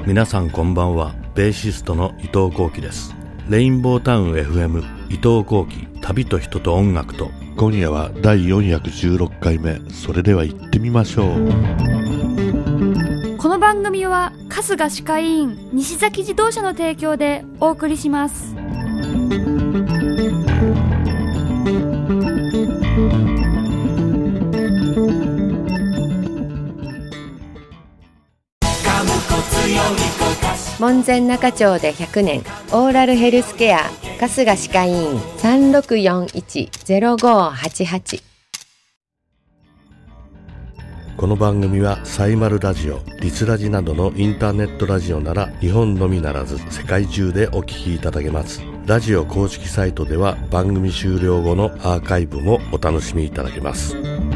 皆さんこんばんは。ベーシストの伊藤幸喜です。レインボータウン FM 伊藤幸喜、旅と人と音楽と。 今夜は第416回目。それでは行ってみましょう。 この番組は春日歯科医院西崎自動車の提供でお送りします。 門前仲町で100年オーラルヘルスケア春日歯科医院 3641-0588。 この番組はサイマルラジオ、リスラジなどのインターネットラジオなら日本のみならず世界中でお聞きいただけます。ラジオ公式サイトでは番組終了後のアーカイブもお楽しみいただけます。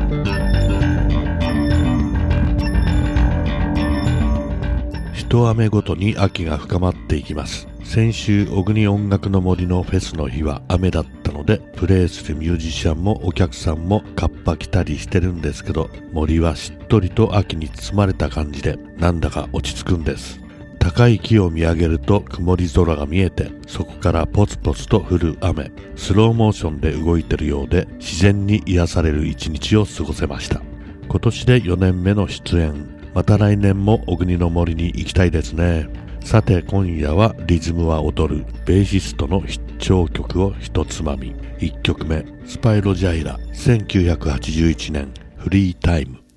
一雨ごとに秋が深まっていきます。先週小国音楽の森のフェスの日は雨だったので、プレイするミュージシャンもお客さんもカッパ着たりしてるんですけど、森はしっとりと秋に包まれた感じでなんだか落ち着くんです。高い木を見上げると曇り空が見えて、そこからポツポツと降る雨、スローモーションで動いてるようで自然に癒される一日を過ごせました。今年で4年目の出演、また来年も小国の森に行きたいですね。さて今夜はリズムは踊るベーシストの必聴曲を一つまみ。1曲目、スパイロジャイラ、1981年フリータイム。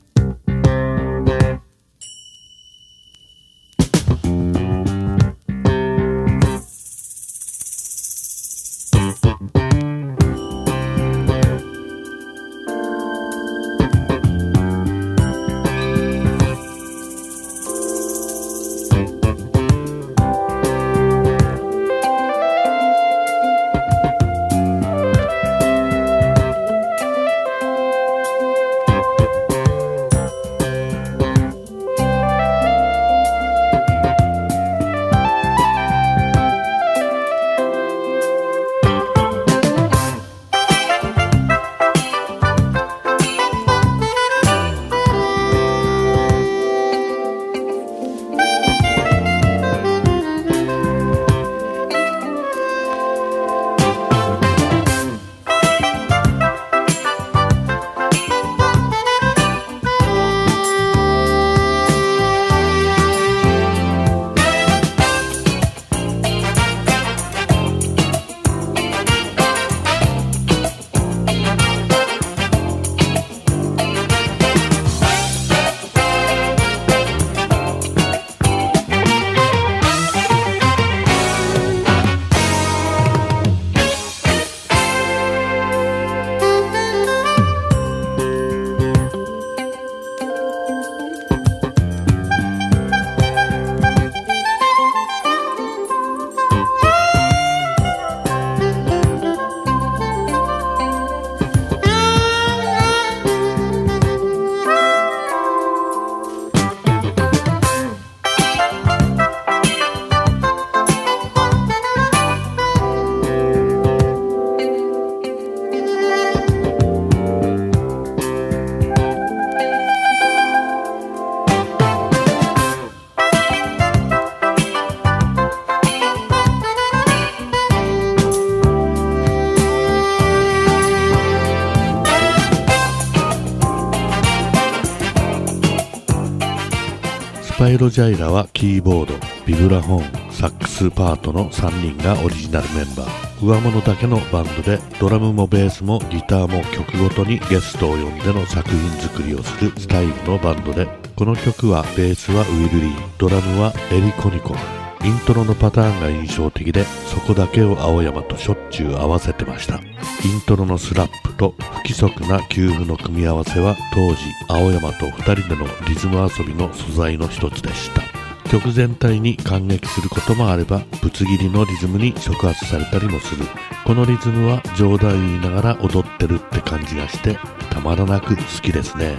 スパイロジャイラはキーボード、ビブラフォン、サックスパートの3人がオリジナルメンバー。上物だけのバンドで、ドラムもベースもギターも曲ごとにゲストを呼んでの作品作りをするスタイルのバンドで、この曲はベースはウィルリー、ドラムはエリコニコフ。イントロのパターンが印象的で、そこだけを青山としょっちゅう合わせてました。イントロのスラップと不規則なキューブの組み合わせは当時青山と2人でのリズム遊びの素材の一つでした。曲全体に感激することもあれば、ぶつ切りのリズムに触発されたりもする。このリズムは冗談言いながら踊ってるって感じがしてたまらなく好きですね。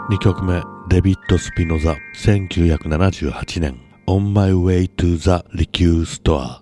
2曲目、デビッド・スピノザ、1978年 On My Way to the Liquor Store。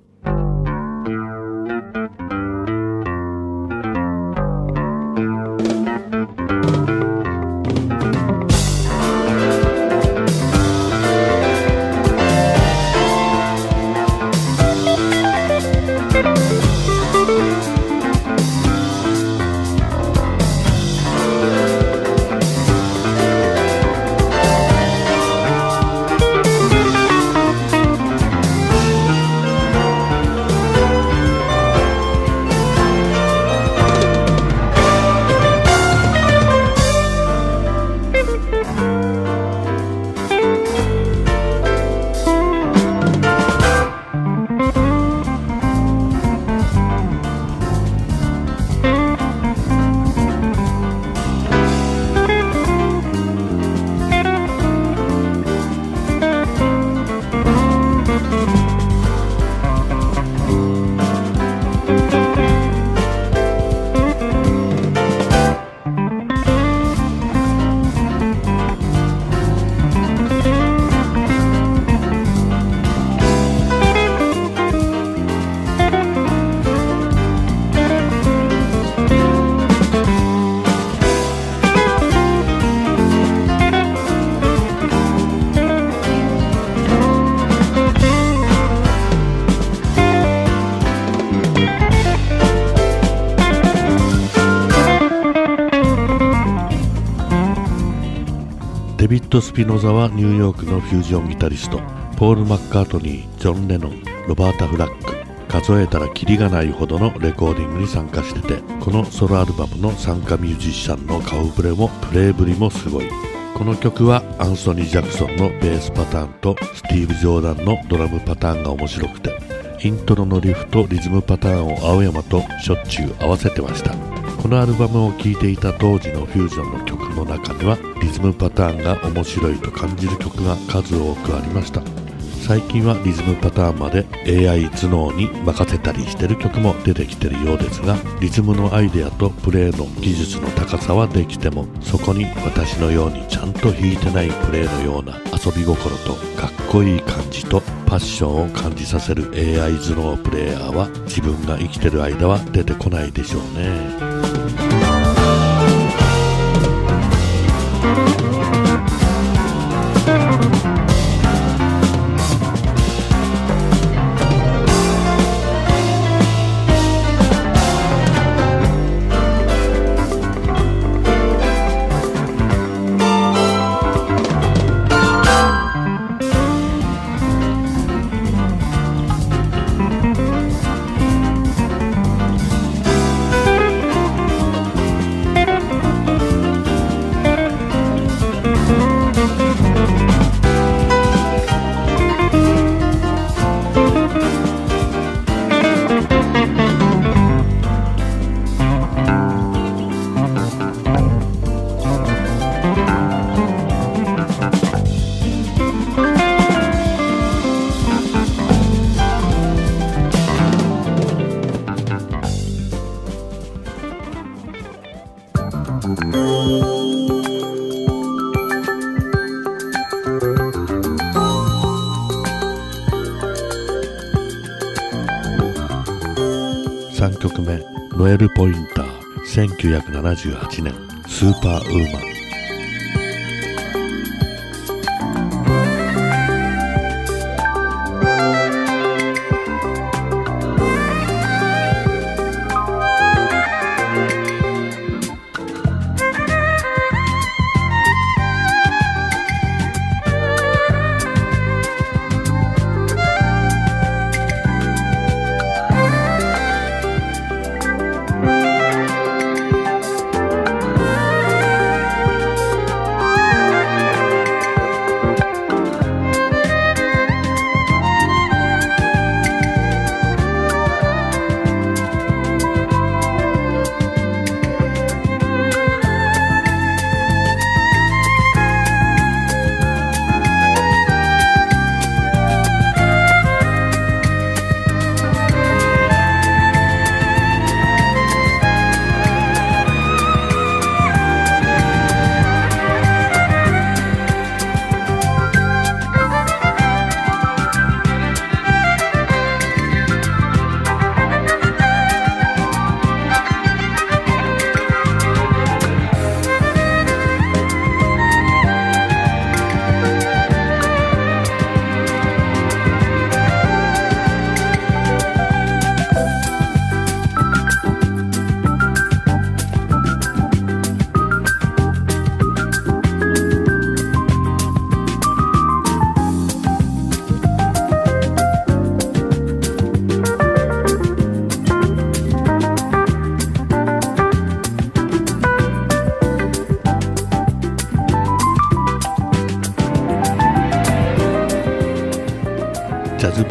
デビッド・スピノザはニューヨークのフュージョンギタリスト、ポール・マッカートニー、ジョン・レノン、ロバータ・フラッグ、数えたらキリがないほどのレコーディングに参加してて、このソロアルバムの参加ミュージシャンの顔ぶれもプレイぶりもすごい。この曲はアンソニー・ジャクソンのベースパターンとスティーブ・ジョーダンのドラムパターンが面白くて、イントロのリフとリズムパターンを青山としょっちゅう合わせてました。このアルバムを聴いていた当時のフュージョンの曲の中にはリズムパターンが面白いと感じる曲が数多くありました。最近はリズムパターンまで AI 頭脳に任せたりしてる曲も出てきてるようですが、リズムのアイデアとプレーの技術の高さはできても、そこに私のようにちゃんと弾いてないプレーのような遊び心とかっこいい感じとパッションを感じさせる AI 頭脳プレイヤーは自分が生きてる間は出てこないでしょうね。3曲目、ノエル・ポインター、1978年、スーパーウーマン。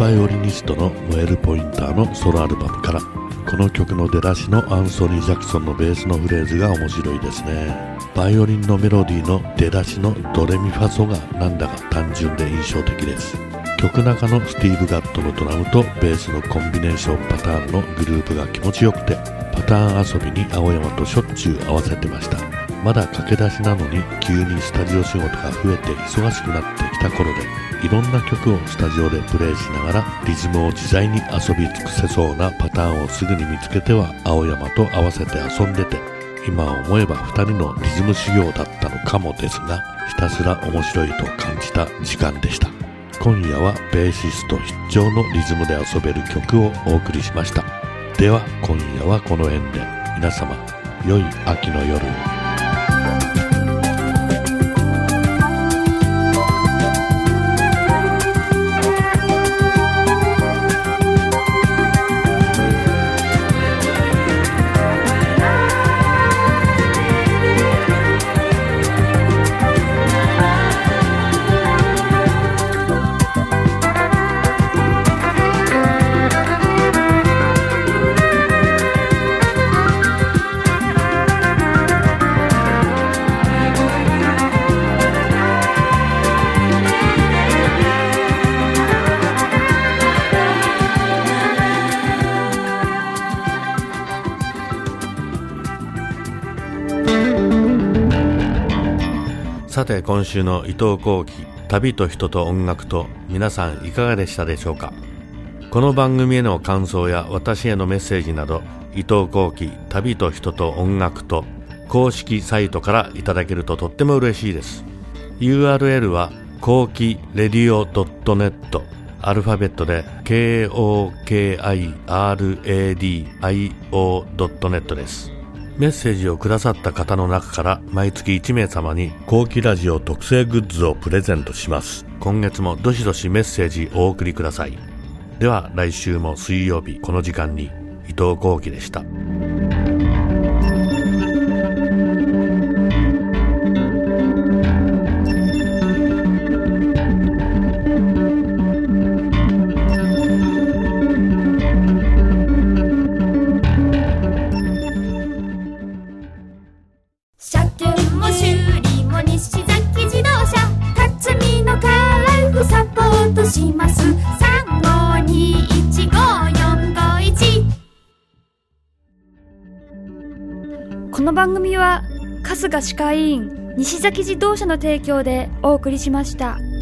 バイオリニストのノエル・ポインターのソロアルバムから。この曲の出だしのアンソニー・ジャクソンのベースのフレーズが面白いですね。バイオリンのメロディーの出だしのドレミファソがなんだか単純で印象的です。曲中のスティーブ・ガットのドラムとベースのコンビネーションパターンのグループが気持ちよくて、パターン遊びに青山としょっちゅう合わせてました。まだ駆け出しなのに急にスタジオ仕事が増えて忙しくなってきた頃で、いろんな曲をスタジオでプレイしながらリズムを自在に遊び尽くせそうなパターンをすぐに見つけては青山と合わせて遊んでて、今思えば2人のリズム修行だったのかもですが、ひたすら面白いと感じた時間でした。今夜はベーシスト必聴のリズムで遊べる曲をお送りしました。では今夜はこの辺で、皆様良い秋の夜を。 さて今週の伊藤幸喜旅と人と音楽と、皆さんいかがでしたでしょうか。この番組への感想や私へのメッセージなど、伊藤幸喜旅と人と音楽と公式サイトからいただけるととっても嬉しいです。 URL は幸喜レディオ .net、 アルファベットで KOKIRADIO.net です。メッセージをくださった方の中から毎月1名様に幸喜ラジオ特製グッズをプレゼントします。今月もどしどしメッセージお送りください。では来週も水曜日この時間に、伊藤幸喜でした。 この番組は春日歯科医院西崎自動車の提供でお送りしました。